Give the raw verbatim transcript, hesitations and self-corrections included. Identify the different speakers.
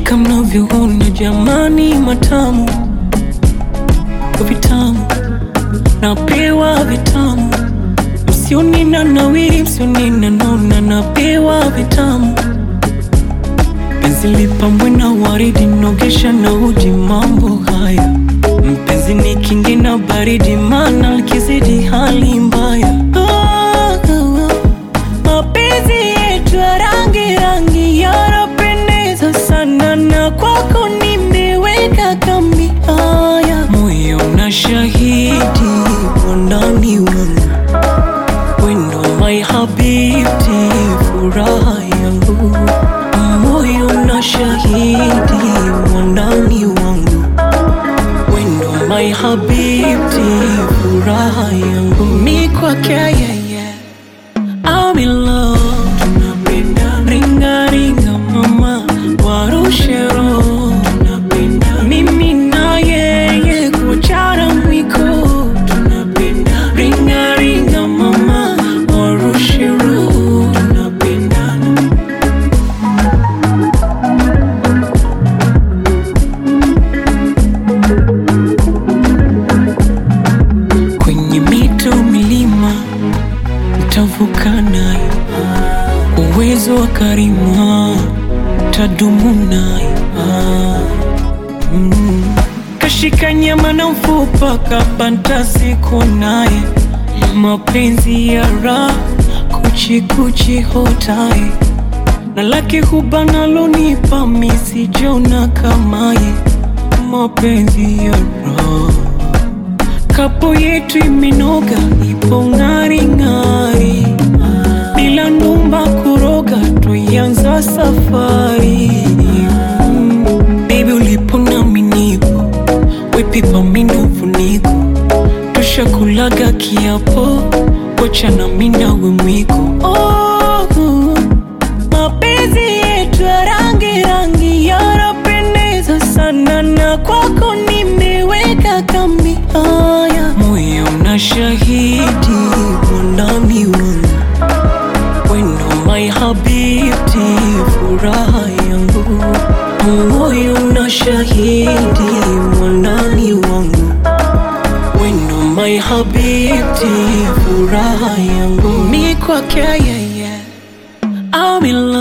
Speaker 1: Hakika mnavyoona jamani, matamu vitamu napewa vitamu, msioni na nawiri, msioni na nona, napewa vitamu. Penzi lipambwe na waridi, nogesha na uji, mambo haya. Mpenzi ni kingi na baridi, mana likizidi hali mbaya. Oh, oh, oh. Mapenzi yetu ya rangi rangi yanapendeza sana, na kwako nimeweka kambi. Haya, moyo na shahidi ndani wangu, wendo my habibti, furaha yangu. Moyo na shahidi ndani wangu, wendo my habibti, furaha yangu. Mi kwake yeye, I'm in love. Tunapenda ringa ringa mama, warushe roho. Tunapenda mimi na yeye, kuchara mwiko. Tunapenda ringa ringa mama, warushe roho. Tunapendana. Kwenye mito milima nitavuka nayo, uwezo wa karima tadumu nayo. mm. Kashika nyama na mfupa, kapanta siku naye, mapenzi ya raha kuchi kuchi hotaye, na laki hubana lonipa misijona kamaye, mapenzi ya raha. Kapo yetu imenoga, ipo ngari ngari, bila numba kuroga, tuianza safari. mm. Baby ulipo nami nipo, wepipa minofu niko, tushakulaga kiapo, wacha na mina we mwiko. Oh, uh, mapenzi yetu ya rangi rangi yanapendeza sana, na kwako nimeweka kambi. Haya, moyo na shahidi ndani wangu, wendo my habibti, furaha yangu. Moyo na shahidi ndani wangu, wendo my habibti, furaha yangu. Mi kwake yeye, I'm in love.